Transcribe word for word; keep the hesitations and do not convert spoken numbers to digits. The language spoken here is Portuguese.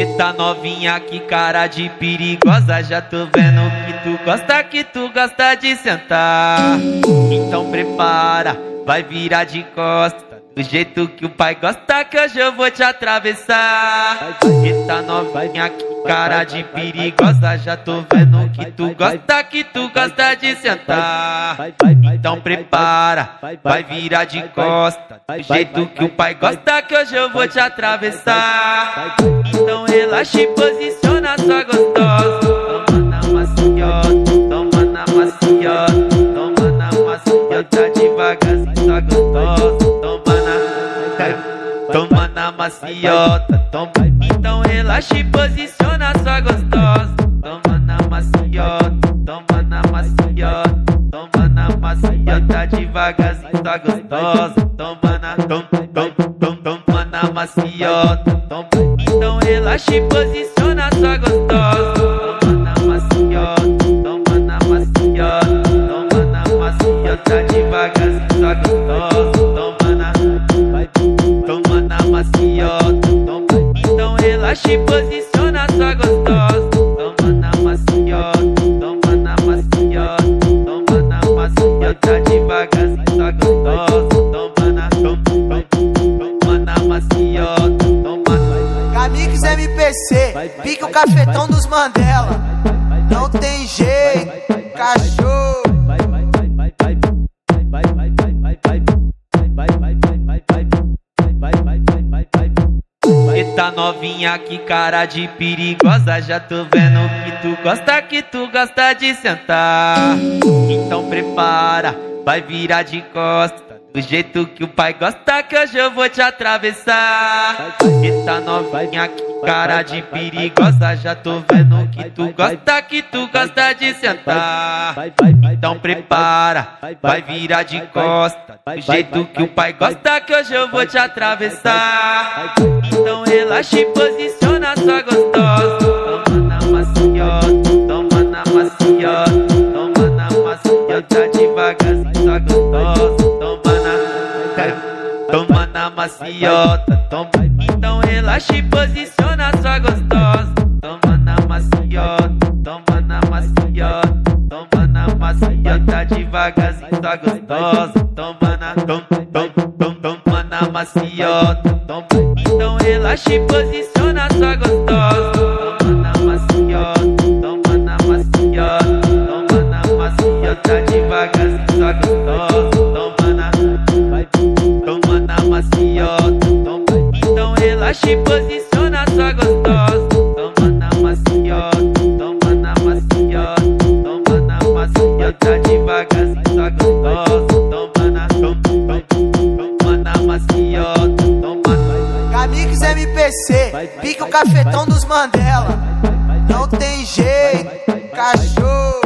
Eita novinha, que cara de perigosa. Já tô vendo que tu gosta, que tu gosta de sentar. Então prepara, vai virar de costa, do jeito que o pai gosta, que hoje eu vou te atravessar. Eita novinha, que cara de perigosa. Já tô vendo que tu gosta, que tu gosta de sentar. Então prepara, vai virar de costa, do jeito que o pai gosta, que hoje eu vou te atravessar. Então relaxa e posiciona sua gostosa. Toma na maciota, toma na maciota, toma na maciota devagarzinho, sua gostosa. Toma na, toma na maciota, toma. Então relaxa e posiciona sua gostosa. Toma na maciota, toma na maciota, toma na maciota devagarzinho, sua gostosa. Toma na, toma, toma, toma, toma na maciota, toma. Então relaxa e posiciona sua gostosa. Toma na maciota, toma na maciota, toma na maciota devagarzinho, sua gostosa. Toma na, vai, toma na maciota, toma. Então relaxa e posiciona sua gostosa. Toma na maciota, toma na maciota, toma na maciota devagarzinho, sua gostosa. Toma na, toma, toma na maciota, toma. Camix M P C, pica o cafetão dos Mandela. Não tem jeito, cachorro. Eita novinha, que cara de perigosa. Já tô vendo que tu gosta, que tu gosta de sentar. Então prepara, vai virar de costa, do jeito que o pai gosta, que hoje eu vou te atravessar. Eita novinha, que cara de perigosa. Já tô vendo que tu gosta, que tu gosta de sentar. Então prepara, vai virar de costa, do jeito que o pai gosta, que hoje eu vou te atravessar. Então relaxa e posiciona sua gostosa. Toma na maciota, toma na maciota, toma na maciota devagarzinho, sua gostosa. Toma na, toma na maciota, toma. Então relaxa e posiciona sua gostosa. Toma na maciota, toma na maciota, toma na maciota devagarzinho, sua gostosa. Toma na, toma, toma, toma na maciota, toma. Então relaxa e posiciona sua gostosa. Toma na maciota, toma na maciota, toma na maciota devagarzinho, sua gostosa. Toma na, vai, toma na maciota, toma. Então relaxa e posiciona sua gostosa. Toma na maciota, toma na maciota, toma na maciota devagarzinho, sua gostosa. Toma na, toma, toma na maciota, toma. Camix M P C, pica o cafetão dos Mandela. Não tem jeito, cachorro.